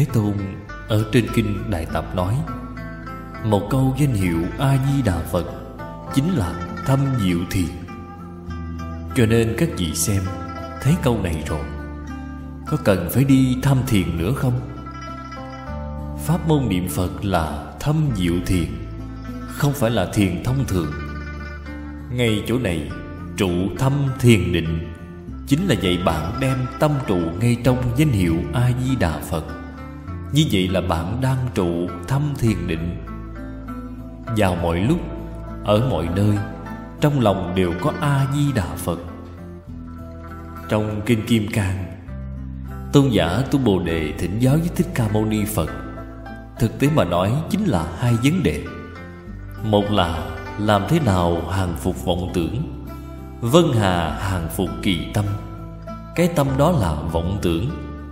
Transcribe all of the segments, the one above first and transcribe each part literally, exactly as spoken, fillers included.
Thế Tôn ở trên kinh Đại Tập nói, một câu danh hiệu A-di-đà Phật chính là thâm diệu thiền. Cho nên các vị xem, thấy câu này rồi, có cần phải đi thăm thiền nữa không? Pháp môn niệm Phật là thâm diệu thiền, không phải là thiền thông thường. Ngay chỗ này, trụ thâm thiền định chính là dạy bạn đem tâm trụ ngay trong danh hiệu A-di-đà Phật. Như vậy là bạn đang trụ thâm thiền định. Vào mọi lúc, ở mọi nơi, trong lòng đều có A-di-đà Phật. Trong Kinh Kim Cang, tôn giả Tu Bồ Đề thỉnh giáo với Thích Ca Mâu Ni Phật. Thực tế mà nói chính là hai vấn đề. Một là làm thế nào hàng phục vọng tưởng. Vân hà hàng phục kỳ tâm. Cái tâm đó là vọng tưởng.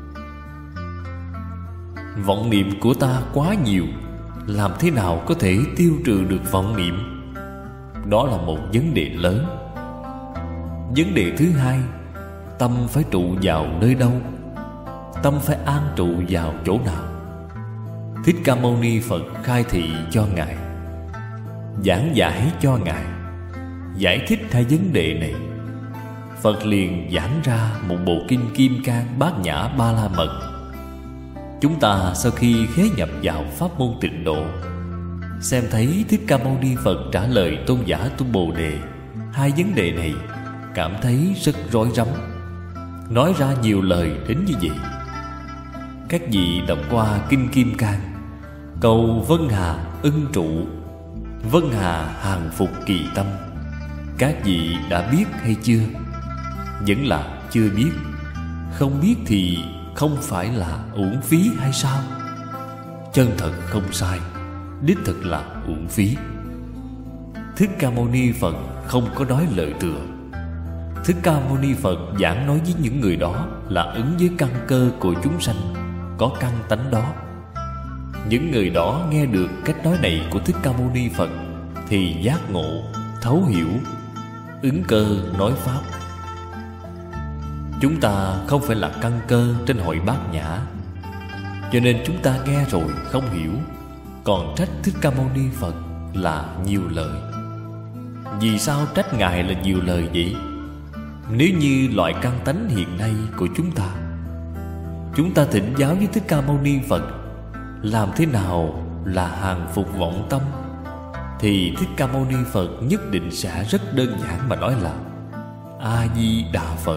Vọng niệm của ta quá nhiều, làm thế nào có thể tiêu trừ được vọng niệm? Đó là một vấn đề lớn. Vấn đề thứ hai, tâm phải trụ vào nơi đâu? Tâm phải an trụ vào chỗ nào? Thích Ca Mâu Ni Phật khai thị cho Ngài, giảng giải cho Ngài, giải thích hai vấn đề này. Phật liền giảng ra một bộ kinh Kim Cang Bát Nhã Ba La Mật. Chúng ta sau khi khế nhập vào pháp môn Tịnh Độ, xem thấy Thích Ca Mâu Ni Phật trả lời tôn giả Tu Bồ Đề hai vấn đề này, cảm thấy rất rối rắm, nói ra nhiều lời đến như vậy. Các vị đọc qua kinh Kim Cang, câu Vân hà ưng trụ, Vân hà hàng phục kỳ tâm, các vị đã biết hay chưa? Vẫn là chưa biết. Không biết thì không phải là uổng phí hay sao? Chân thật không sai, đích thực là uổng phí. Thích Ca Mâu Ni Phật không có nói lời thừa. Thích Ca Mâu Ni Phật giảng nói với những người đó là ứng với căn cơ của chúng sanh, có căn tánh đó. Những người đó nghe được cách nói này của Thích Ca Mâu Ni Phật thì giác ngộ, thấu hiểu, ứng cơ nói pháp. Chúng ta không phải là căn cơ trên hội Bát Nhã, cho nên chúng ta nghe rồi không hiểu, còn trách Thích Ca Mâu Ni Phật là nhiều lời. Vì sao trách Ngài là nhiều lời vậy? Nếu như loại căn tánh hiện nay của chúng ta, chúng ta thỉnh giáo với Thích Ca Mâu Ni Phật làm thế nào là hàng phục vọng tâm, thì Thích Ca Mâu Ni Phật nhất định sẽ rất đơn giản mà nói là A-di-đà Phật.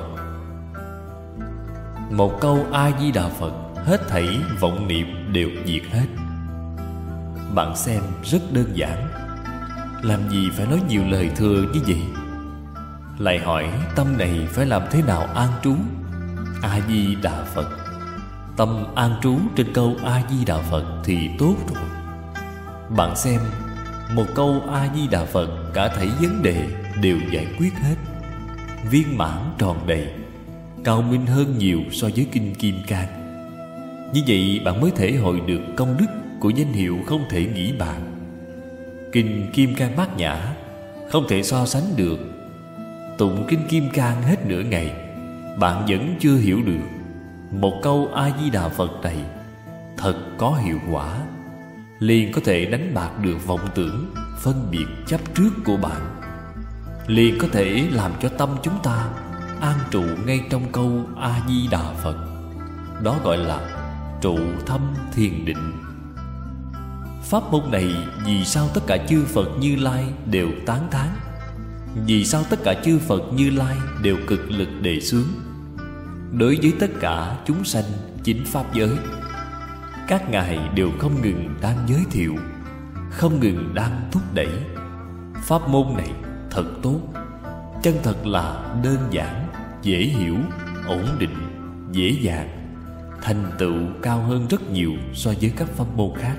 Một câu A-di-đà Phật, hết thảy vọng niệm đều diệt hết. Bạn xem rất đơn giản, làm gì phải nói nhiều lời thừa như vậy? Lại hỏi tâm này phải làm thế nào an trú? A-di-đà Phật. Tâm an trú trên câu A-di-đà Phật thì tốt rồi. Bạn xem, một câu A-di-đà Phật cả thảy vấn đề đều giải quyết hết, viên mãn tròn đầy, cao minh hơn nhiều so với kinh Kim Cang. Như vậy bạn mới thể hội được công đức của danh hiệu không thể nghĩ bàn. Kinh Kim Cang Bát Nhã không thể so sánh được. Tụng kinh Kim Cang hết nửa ngày, bạn vẫn chưa hiểu được. Một câu A-di-đà Phật này thật có hiệu quả, liền có thể đánh bạc được vọng tưởng, phân biệt chấp trước của bạn, liền có thể làm cho tâm chúng ta an trụ ngay trong câu A-di-đà Phật. Đó gọi là trụ thâm thiền định. Pháp môn này vì sao tất cả chư Phật Như Lai đều tán thán? Vì sao tất cả chư Phật Như Lai đều cực lực đề xướng? Đối với tất cả chúng sanh chính pháp giới, các ngài đều không ngừng đang giới thiệu, không ngừng đang thúc đẩy. Pháp môn này thật tốt, chân thật là đơn giản, dễ hiểu, ổn định, dễ dàng, thành tựu cao hơn rất nhiều so với các pháp môn khác.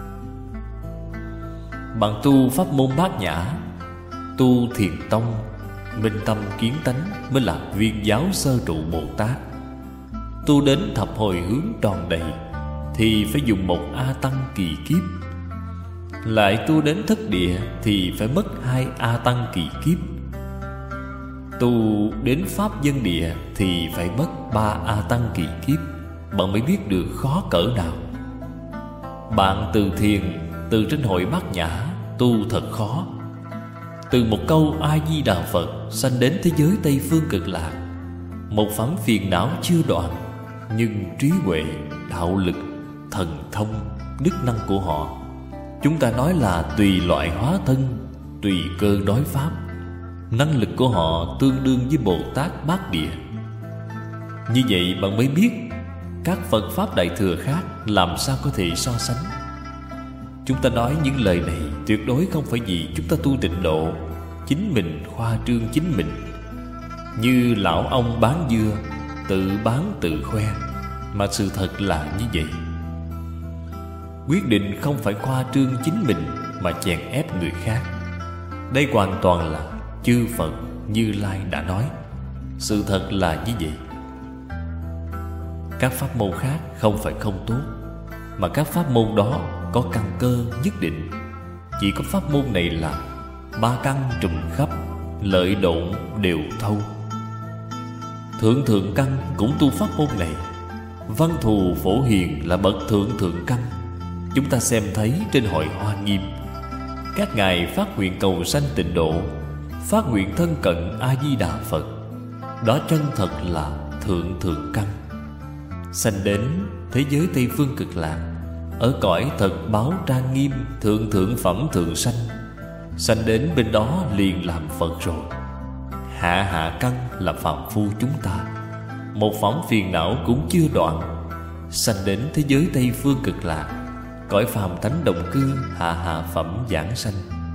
Bạn tu pháp môn Bát Nhã, tu Thiền Tông, minh tâm kiến tánh mới là viên giáo sơ trụ Bồ Tát. Tu đến thập hồi hướng tròn đầy thì phải dùng một A Tăng kỳ kiếp. Lại tu đến thất địa thì phải mất hai A Tăng kỳ kiếp. Tu đến pháp dân địa thì phải mất ba A Tăng kỳ kiếp. bạn mới biết được khó cỡ nào. Bạn từ thiền, từ trên hội Bát Nhã tu thật khó. Từ một câu A Di Đà Phật sanh đến thế giới Tây Phương Cực Lạc, một phẩm phiền não chưa đoạn, nhưng trí huệ, đạo lực, thần thông, đức năng của họ, chúng ta nói là tùy loại hóa thân, tùy cơ đối pháp. Năng lực của họ tương đương với Bồ Tát Bát Địa. Như vậy bạn mới biết các Phật Pháp Đại Thừa khác làm sao có thể so sánh. Chúng ta nói những lời này tuyệt đối không phải vì chúng ta tu tịnh độ, chính mình khoa trương chính mình, như lão ông bán dưa, tự bán tự khoe, mà sự thật là như vậy. Quyết định không phải khoa trương chính mình mà chèn ép người khác. Đây hoàn toàn là chư Phật Như Lai đã nói. Sự thật là như vậy. Các pháp môn khác không phải không tốt, mà các pháp môn đó có căn cơ nhất định. Chỉ có pháp môn này là ba căn trùm khắp, lợi độn đều thâu. Thượng thượng căn cũng tu pháp môn này. Văn Thù Phổ Hiền là bậc thượng thượng căn. Chúng ta xem thấy trên hội Hoa Nghiêm, các ngài phát nguyện cầu sanh tịnh độ, phát nguyện thân cận A Di Đà Phật. Đó chân thật là thượng thượng căn. Sanh đến thế giới Tây Phương Cực Lạc, ở cõi thật báo trang nghiêm, thượng thượng phẩm thượng sanh. Sanh đến bên đó liền làm Phật rồi. Hạ hạ căn là phàm phu chúng ta, một phẩm phiền não cũng chưa đoạn. Sanh đến thế giới Tây Phương Cực Lạc, cõi phàm thánh đồng cư, hạ hạ phẩm giảng sanh.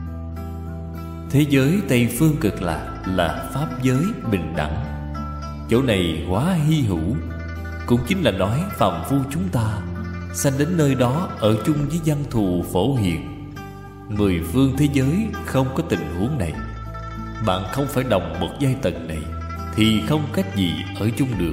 Thế giới Tây Phương Cực Lạc là pháp giới bình đẳng. Chỗ này quá hy hữu, cũng chính là nói phàm phu chúng ta sanh đến nơi đó ở chung với Văn Thù Phổ Hiền. Mười phương thế giới không có tình huống này. Bạn không phải đồng một giai tầng này thì không cách gì ở chung được.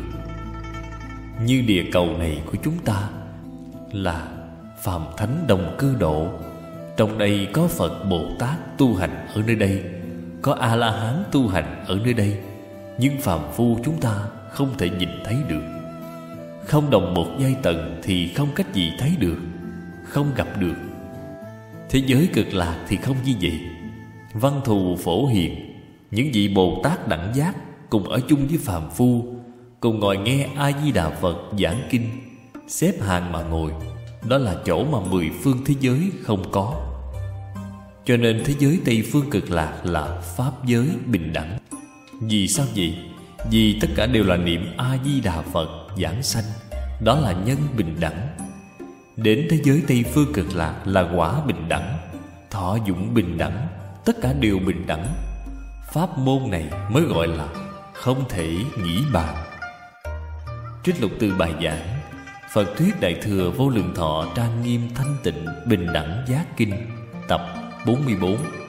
Như địa cầu này của chúng ta là phàm thánh đồng cư độ. Trong đây có Phật Bồ Tát tu hành ở nơi đây, có A-la-hán tu hành ở nơi đây. Nhưng phàm phu chúng ta không thể nhìn thấy được. Không đồng một giai tầng thì không cách gì thấy được, không gặp được. Thế giới Cực Lạc thì không như vậy. Văn Thù Phổ Hiền, những vị Bồ Tát đẳng giác cùng ở chung với phàm phu, cùng ngồi nghe A Di Đà Phật giảng kinh, xếp hàng mà ngồi. Đó là chỗ mà mười phương thế giới không có. Cho nên thế giới Tây Phương Cực Lạc là pháp giới bình đẳng. Vì sao vậy? Vì tất cả đều là niệm A Di Đà Phật giảng sanh. Đó là nhân bình đẳng. Đến thế giới Tây Phương Cực Lạc là quả bình đẳng, thọ dụng bình đẳng, tất cả đều bình đẳng. Pháp môn này mới gọi là không thể nghĩ bàn. Trích lục từ bài giảng Phật thuyết Đại thừa Vô Lượng Thọ trang nghiêm thanh tịnh bình đẳng giác kinh, tập bốn mươi bốn.